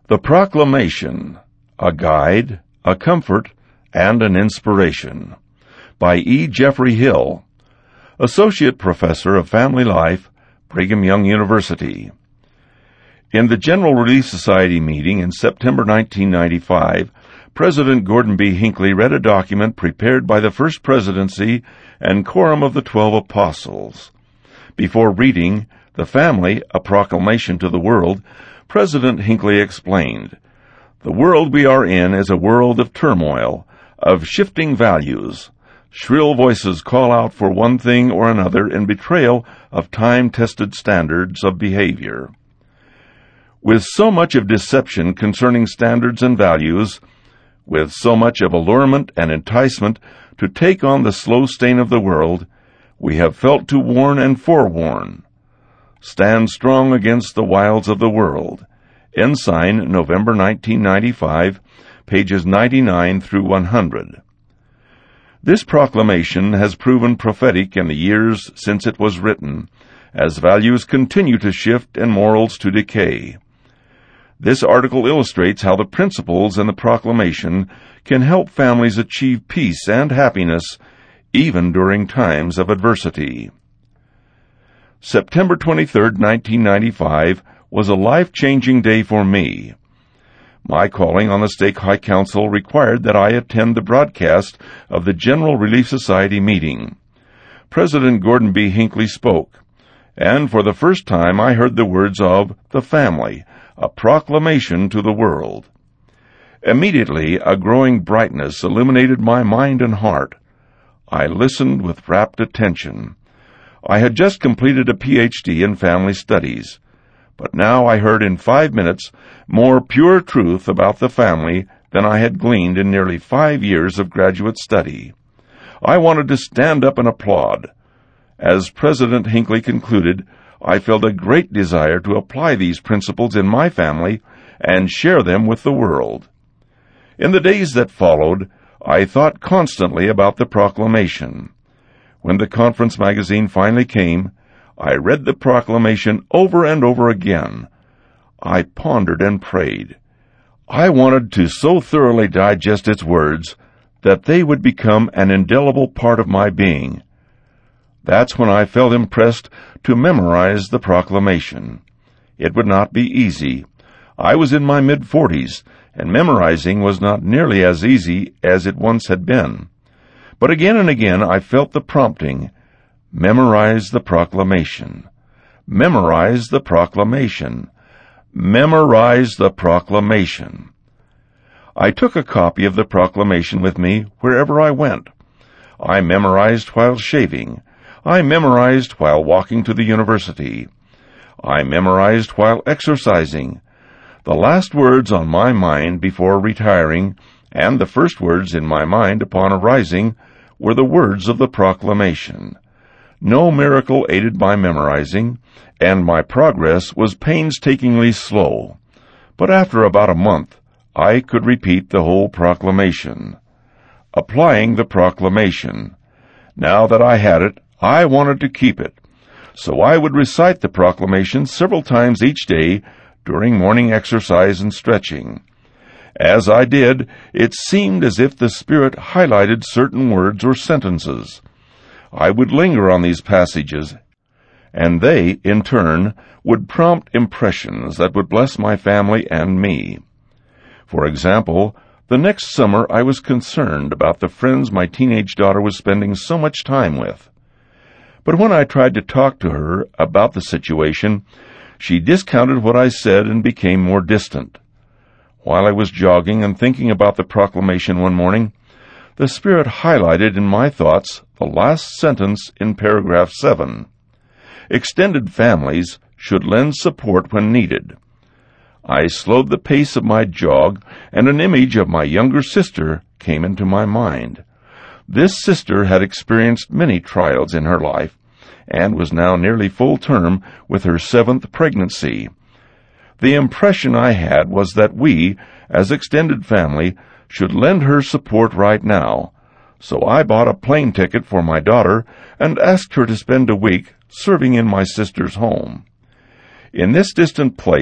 The Proclamation, a Guide, a Comfort, and an Inspiration, by E. Jeffrey Hill, Associate Professor of Family Life, Brigham Young University. In the General Relief Society meeting in September 1995, President Gordon B. Hinckley read a document prepared by the First Presidency and Quorum of the 12 Apostles. Before reading The Family, a Proclamation to the World, President Hinckley explained, "The world we are in is a world of turmoil, of shifting values. Shrill voices call out for one thing or another in betrayal of time-tested standards of behavior. With so much of deception concerning standards and values, with so much of allurement and enticement to take on the slow stain of the world, we have felt to warn and forewarn. Stand strong against the wiles of the world." Ensign, November 1995, pages 99 through 100. This proclamation has proven prophetic in the years since it was written, as values continue to shift and morals to decay. This article illustrates how the principles in the proclamation can help families achieve peace and happiness even during times of adversity. September 23, 1995, was a life-changing day for me. My calling on the Stake High Council required that I attend the broadcast of the General Relief Society meeting. President Gordon B. Hinckley spoke, and for the first time I heard the words of "The Family, a Proclamation to the World." Immediately, a growing brightness illuminated my mind and heart. I listened with rapt attention. I had just completed a Ph.D. in family studies, but now I heard in 5 minutes more pure truth about the family than I had gleaned in nearly 5 years of graduate study. I wanted to stand up and applaud. As President Hinckley concluded, I felt a great desire to apply these principles in my family and share them with the world. In the days that followed, I thought constantly about the proclamation. When the conference magazine finally came, I read the proclamation over and over again. I pondered and prayed. I wanted to so thoroughly digest its words that they would become an indelible part of my being. That's when I felt impressed to memorize the proclamation. It would not be easy. I was in my mid-40s, and memorizing was not nearly as easy as it once had been. But again and again I felt the prompting, memorize the proclamation. Memorize the proclamation. Memorize the proclamation. I took a copy of the proclamation with me wherever I went. I memorized while shaving. I memorized while walking to the university. I memorized while exercising. The last words on my mind before retiring, and the first words in my mind upon arising, were the words of the proclamation. No miracle aided my memorizing, and my progress was painstakingly slow. But after about a month, I could repeat the whole proclamation. Applying the proclamation. Now that I had it, I wanted to keep it. So I would recite the proclamation several times each day during morning exercise and stretching. As I did, it seemed as if the Spirit highlighted certain words or sentences. I would linger on these passages, and they, in turn, would prompt impressions that would bless my family and me. For example, the next summer I was concerned about the friends my teenage daughter was spending so much time with. But when I tried to talk to her about the situation, she discounted what I said and became more distant. While I was jogging and thinking about the proclamation one morning, the Spirit highlighted in my thoughts the last sentence in paragraph 7. Extended families should lend support when needed. I slowed the pace of my jog, and an image of my younger sister came into my mind. This sister had experienced many trials in her life, and was now nearly full-term with her 7th pregnancy. The impression I had was that we, as extended family, should lend her support right now, so I bought a plane ticket for my daughter and asked her to spend a week serving in my sister's home. In this distant place,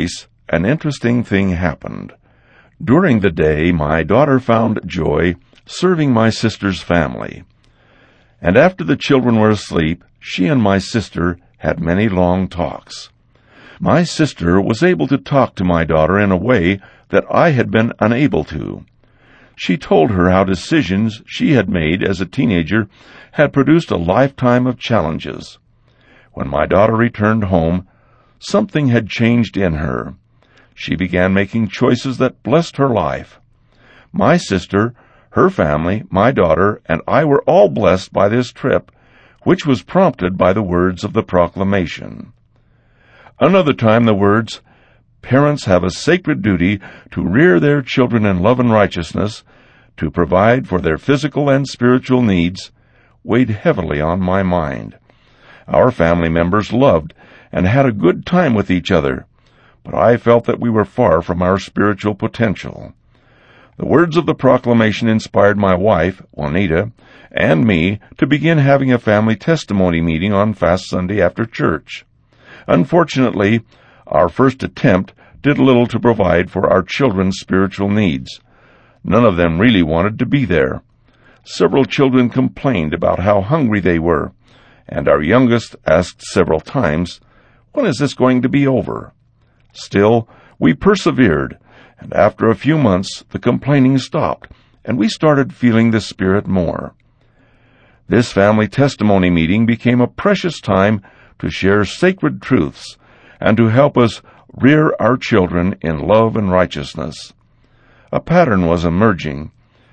an interesting thing happened. During the day, my daughter found joy serving my sister's family. And after the children were asleep, she and my sister had many long talks. My sister was able to talk to my daughter in a way that I had been unable to. She told her how decisions she had made as a teenager had produced a lifetime of challenges. When my daughter returned home, something had changed in her. She began making choices that blessed her life. My sister, her family, my daughter, and I were all blessed by this trip, which was prompted by the words of the proclamation. Another time the words, "Parents have a sacred duty to rear their children in love and righteousness, to provide for their physical and spiritual needs," weighed heavily on my mind. Our family members loved and had a good time with each other, but I felt that we were far from our spiritual potential. The words of the proclamation inspired my wife, Juanita, and me to begin having a family testimony meeting on Fast Sunday after church. Unfortunately, our first attempt did little to provide for our children's spiritual needs. None of them really wanted to be there. Several children complained about how hungry they were, and our youngest asked several times, "When is this going to be over?" Still, we persevered, and after a few months the complaining stopped, and we started feeling the Spirit more. This family testimony meeting became a precious time to share sacred truths and to help us rear our children in love and righteousness. A pattern was emerging.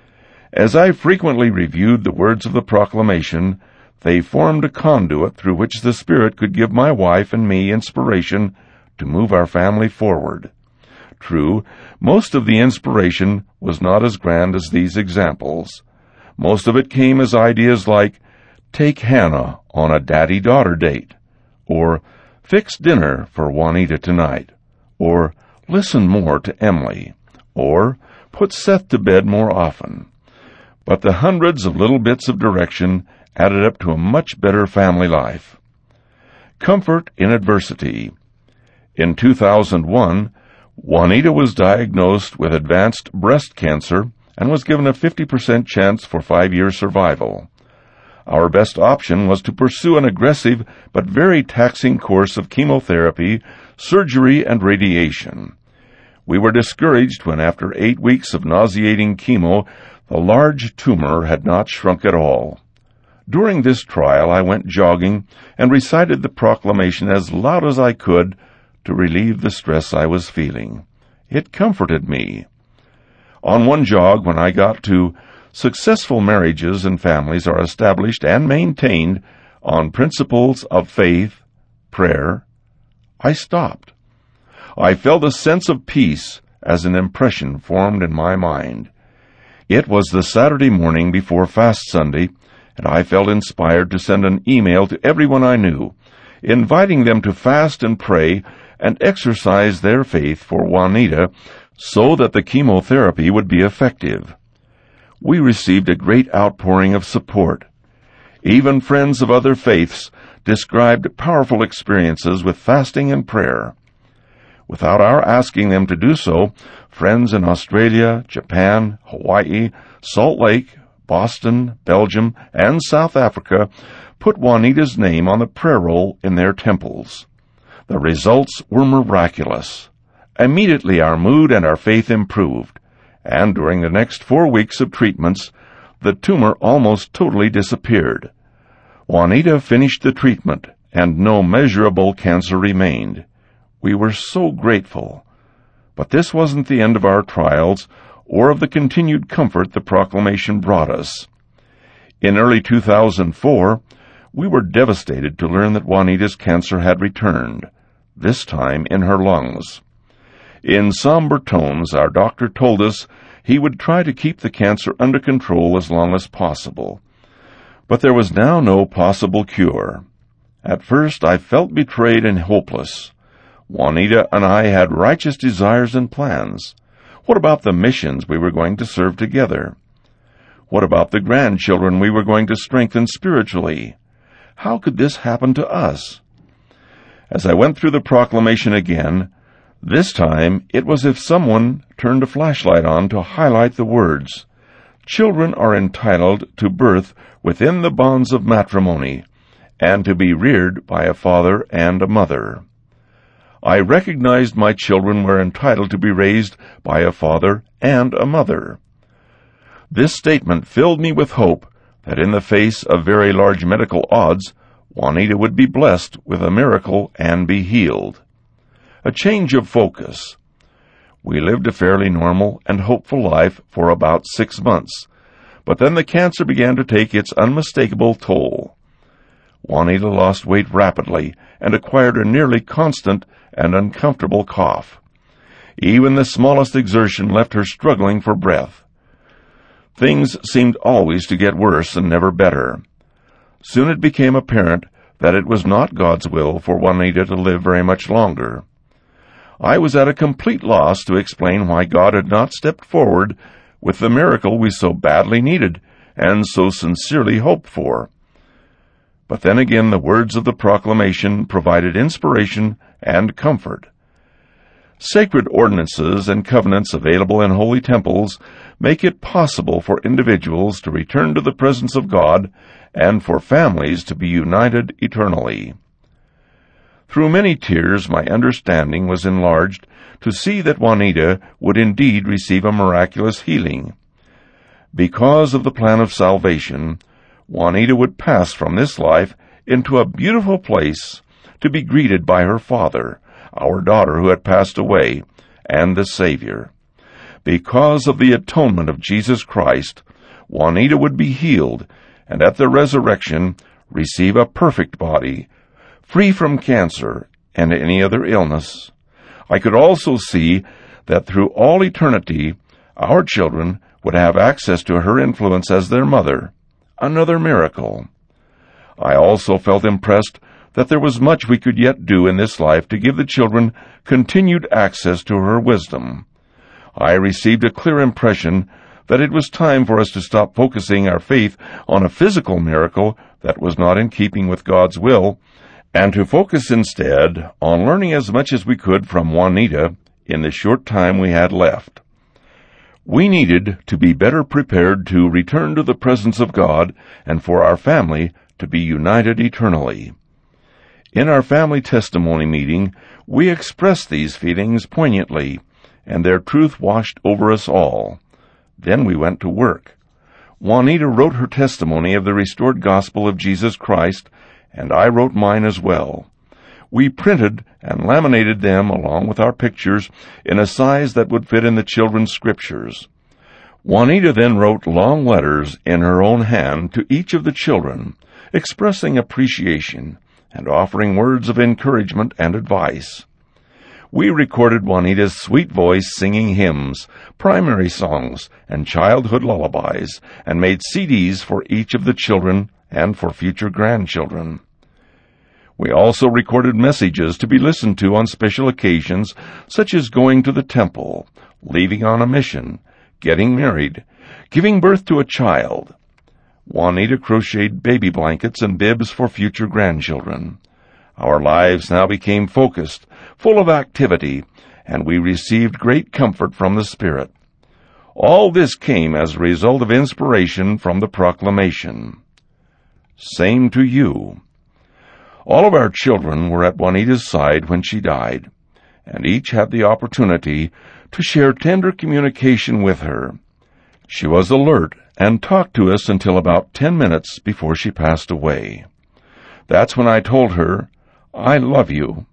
As I frequently reviewed the words of the proclamation, they formed a conduit through which the Spirit could give my wife and me inspiration to move our family forward. True, most of the inspiration was not as grand as these examples. Most of it came as ideas like, "Take Hannah on a daddy-daughter date," or "Fix dinner for Juanita tonight," or "Listen more to Emily," or "Put Seth to bed more often." But the hundreds of little bits of direction added up to a much better family life. Comfort in adversity. In 2001, Juanita was diagnosed with advanced breast cancer and was given a 50% chance for 5-year survival. Our best option was to pursue an aggressive but very taxing course of chemotherapy, surgery, and radiation. We were discouraged when, after 8 weeks of nauseating chemo, the large tumor had not shrunk at all. During this trial, I went jogging and recited the proclamation as loud as I could to relieve the stress I was feeling. It comforted me. On one jog, when I got to "Successful marriages and families are established and maintained on principles of faith, prayer," I stopped. I felt a sense of peace as an impression formed in my mind. It was the Saturday morning before Fast Sunday, and I felt inspired to send an email to everyone I knew, inviting them to fast and pray and exercise their faith for Juanita so that the chemotherapy would be effective. We received a great outpouring of support. Even friends of other faiths described powerful experiences with fasting and prayer. Without our asking them to do so, friends in Australia, Japan, Hawaii, Salt Lake, Boston, Belgium, and South Africa put Juanita's name on the prayer roll in their temples. The results were miraculous. Immediately our mood and our faith improved, and during the next 4 weeks of treatments, the tumor almost totally disappeared. Juanita finished the treatment, and no measurable cancer remained. We were so grateful. But this wasn't the end of our trials, or of the continued comfort the proclamation brought us. In early 2004, we were devastated to learn that Juanita's cancer had returned, this time in her lungs. In somber tones, our doctor told us he would try to keep the cancer under control as long as possible. But there was now no possible cure. At first, I felt betrayed and hopeless. Juanita and I had righteous desires and plans. What about the missions we were going to serve together? What about the grandchildren we were going to strengthen spiritually? How could this happen to us? As I went through the proclamation again, This time, it was as if someone turned a flashlight on to highlight the words, "Children are entitled to birth within the bonds of matrimony, and to be reared by a father and a mother." I recognized my children were entitled to be raised by a father and a mother. This statement filled me with hope that in the face of very large medical odds, Juanita would be blessed with a miracle and be healed. A change of focus. We lived a fairly normal and hopeful life for about 6 months, but then the cancer began to take its unmistakable toll. Juanita lost weight rapidly and acquired a nearly constant and uncomfortable cough. Even the smallest exertion left her struggling for breath. Things seemed always to get worse and never better. Soon it became apparent that it was not God's will for Juanita to live very much longer. I was at a complete loss to explain why God had not stepped forward with the miracle we so badly needed and so sincerely hoped for. But then again the words of the proclamation provided inspiration and comfort. Sacred ordinances and covenants available in holy temples make it possible for individuals to return to the presence of God and for families to be united eternally. Through many tears my understanding was enlarged to see that Juanita would indeed receive a miraculous healing. Because of the plan of salvation, Juanita would pass from this life into a beautiful place to be greeted by her father, our daughter who had passed away, and the Savior. Because of the atonement of Jesus Christ, Juanita would be healed, and at the resurrection receive a perfect body, free from cancer and any other illness. I could also see that through all eternity, our children would have access to her influence as their mother. Another miracle. I also felt impressed that there was much we could yet do in this life to give the children continued access to her wisdom. I received a clear impression that it was time for us to stop focusing our faith on a physical miracle that was not in keeping with God's will, and to focus instead on learning as much as we could from Juanita in the short time we had left. We needed to be better prepared to return to the presence of God and for our family to be united eternally. In our family testimony meeting, we expressed these feelings poignantly, and their truth washed over us all. Then we went to work. Juanita wrote her testimony of the restored gospel of Jesus Christ, and I wrote mine as well. We printed and laminated them along with our pictures in a size that would fit in the children's scriptures. Juanita then wrote long letters in her own hand to each of the children, expressing appreciation and offering words of encouragement and advice. We recorded Juanita's sweet voice singing hymns, primary songs, and childhood lullabies, and made CDs for each of the children and for future grandchildren. We also recorded messages to be listened to on special occasions, such as going to the temple, leaving on a mission, getting married, giving birth to a child. Juanita crocheted baby blankets and bibs for future grandchildren. Our lives now became focused, full of activity, and we received great comfort from the Spirit. All this came as a result of inspiration from the proclamation. Same to you. All of our children were at Juanita's side when she died, and each had the opportunity to share tender communication with her. She was alert and talked to us until about 10 minutes before she passed away. That's when I told her, "I love you."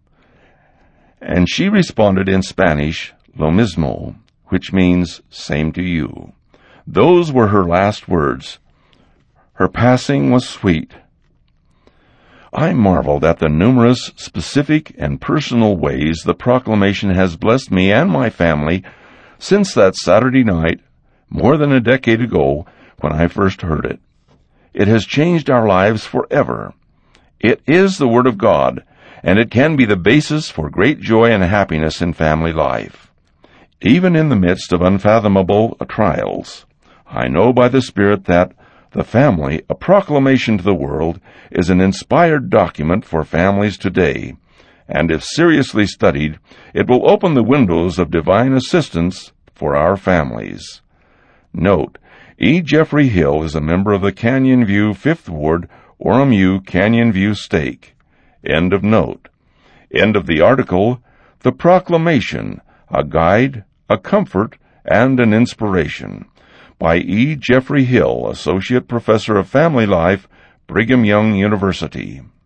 And she responded in Spanish, "Lo mismo," which means same to you. Those were her last words. Her passing was sweet. I marveled at the numerous, specific, and personal ways the proclamation has blessed me and my family since that Saturday night, more than a decade ago, when I first heard it. It has changed our lives forever. It is the Word of God, and it can be the basis for great joy and happiness in family life. Even in the midst of unfathomable trials, I know by the Spirit that The Family, a Proclamation to the World, is an inspired document for families today, and if seriously studied, it will open the windows of divine assistance for our families. Note, E. Jeffrey Hill is a member of the Canyon View 5th Ward, Orem U, Canyon View Stake. End of note. End of the article, The Proclamation, a Guide, a Comfort, and an Inspiration, by E. Jeffrey Hill, Associate Professor of Family Life, Brigham Young University.